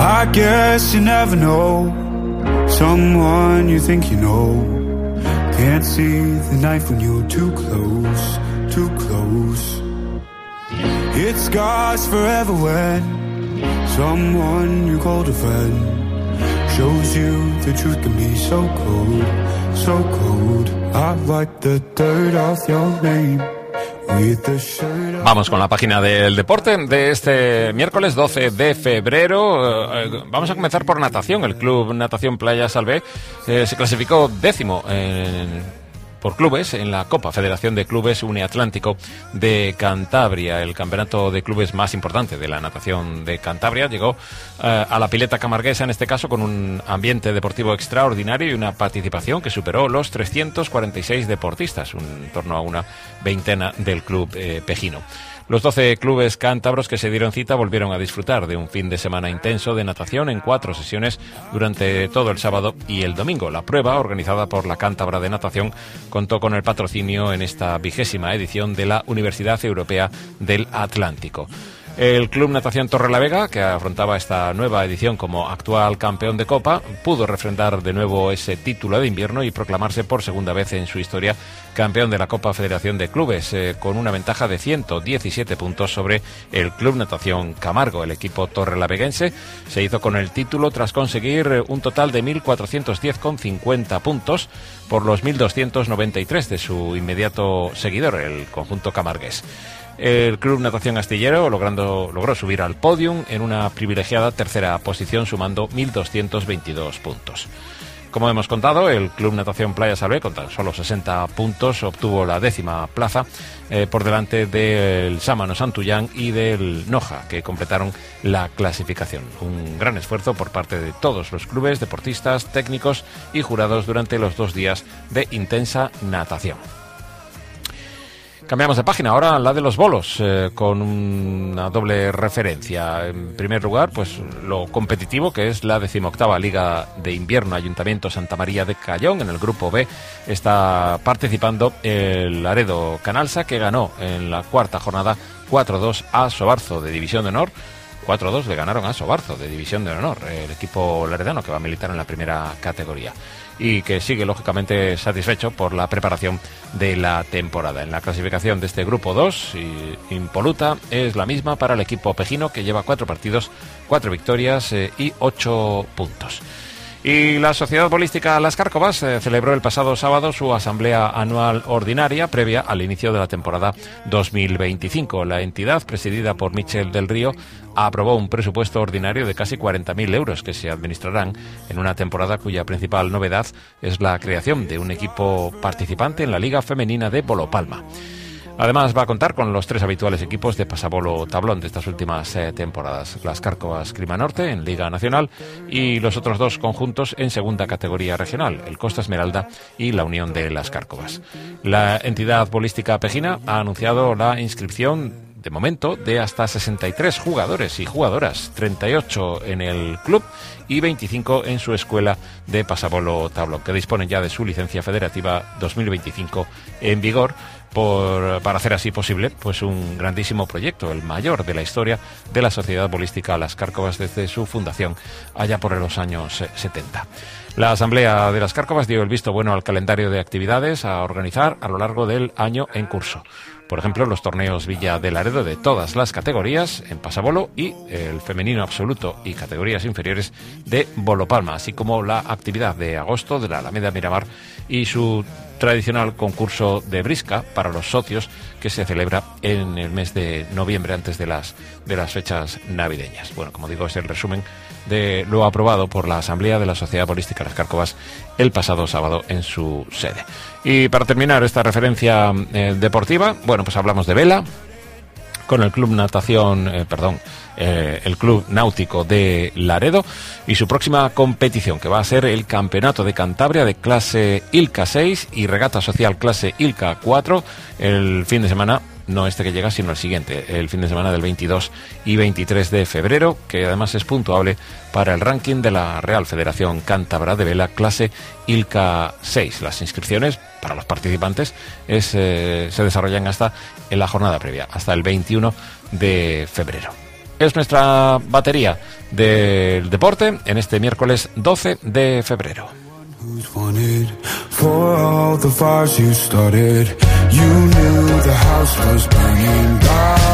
I guess you never know someone you think you know. Can't see the knife when you're too close, too close. It scars forever when someone you called a friend shows you the truth can be so cold, so cold. I wipe the dirt off your name. Vamos con la página del deporte de este miércoles 12 de febrero. Vamos a comenzar por natación. El Club Natación Playa Salvé se clasificó 10º por clubes en la Copa Federación de Clubes Uniatlántico de Cantabria. El campeonato de clubes más importante de la natación de Cantabria llegó a la pileta camarguesa, en este caso con un ambiente deportivo extraordinario y una participación que superó los 346 deportistas, en torno a una veintena del club pejino. Los 12 clubes cántabros que se dieron cita volvieron a disfrutar de un fin de semana intenso de natación en 4 sesiones durante todo el sábado y el domingo. La prueba, organizada por la Cántabra de Natación, contó con el patrocinio en esta 20ª edición de la Universidad Europea del Atlántico. El Club Natación Torrelavega, que afrontaba esta nueva edición como actual campeón de Copa, pudo refrendar de nuevo ese título de invierno y proclamarse por segunda vez en su historia campeón de la Copa Federación de Clubes, con una ventaja de 117 puntos sobre el Club Natación Camargo. El equipo torrelaveguense se hizo con el título tras conseguir un total de 1.410,50 puntos por los 1.293 de su inmediato seguidor, el conjunto camargués. El Club Natación Astillero logró subir al podium en una privilegiada tercera posición, sumando 1.222 puntos. Como hemos contado, el Club Natación Playa Salvé, con tan solo 60 puntos, obtuvo la 10ª plaza por delante del Sámano Santullán y del Noja, que completaron la clasificación. Un gran esfuerzo por parte de todos los clubes, deportistas, técnicos y jurados durante los 2 días de intensa natación. Cambiamos de página, ahora la de los bolos, con una doble referencia. En primer lugar, pues lo competitivo, que es la 18ª Liga de Invierno Ayuntamiento Santa María de Cayón. En el grupo B está participando el Laredo Canalsa, que ganó en la 4ª jornada 4-2 a Sobarzo de División de Honor. 4-2 le ganaron a Sobarzo de División de Honor, el equipo laredano que va a militar en la primera categoría y que sigue lógicamente satisfecho por la preparación de la temporada. En la clasificación de este grupo 2, impoluta es la misma para el equipo pejino, que lleva 4 partidos, 4 victorias y 8 puntos. Y la Sociedad Bolística Las Cárcovas celebró el pasado sábado su asamblea anual ordinaria previa al inicio de la temporada 2025. La entidad, presidida por Michel del Río, aprobó un presupuesto ordinario de casi 40.000 euros que se administrarán en una temporada cuya principal novedad es la creación de un equipo participante en la Liga Femenina de Bolopalma. Además, va a contar con los 3 habituales equipos de pasabolo tablón de estas últimas temporadas: Las Cárcovas Clima Norte en Liga Nacional y los otros 2 conjuntos en segunda categoría regional, el Costa Esmeralda y la Unión de Las Cárcovas. La entidad bolística pejina ha anunciado la inscripción, de momento, de hasta 63 jugadores y jugadoras, 38 en el club y 25 en su escuela de pasabolo tablón, que disponen ya de su licencia federativa 2025 en vigor, para hacer así posible pues un grandísimo proyecto, el mayor de la historia de la Sociedad Bolística Las Cárcovas desde su fundación allá por los años 70. La Asamblea de Las Cárcovas dio el visto bueno al calendario de actividades a organizar a lo largo del año en curso. Por ejemplo, los torneos Villa de Laredo de todas las categorías en pasabolo y el femenino absoluto y categorías inferiores de Bolopalma, así como la actividad de agosto de la Alameda Miramar y su tradicional concurso de brisca para los socios, que se celebra en el mes de noviembre, antes de las fechas navideñas. Bueno, como digo, es el resumen de lo aprobado por la Asamblea de la Sociedad Bolística Las Cárcovas el pasado sábado en su sede. Y para terminar esta referencia deportiva, bueno, pues hablamos de vela con el Club el Club Náutico de Laredo y su próxima competición, que va a ser el Campeonato de Cantabria de clase ILCA 6 y Regata Social clase ILCA 4 el fin de semana, no este que llega, sino el siguiente, el fin de semana del 22 y 23 de febrero, que además es puntuable para el ranking de la Real Federación Cántabra de Vela clase ILCA 6. Las inscripciones para los participantes se desarrollan hasta en la jornada previa, hasta el 21 de febrero. es nuestra batería del deporte en este miércoles 12 de febrero. For all the fires you started, you knew the house was burning down.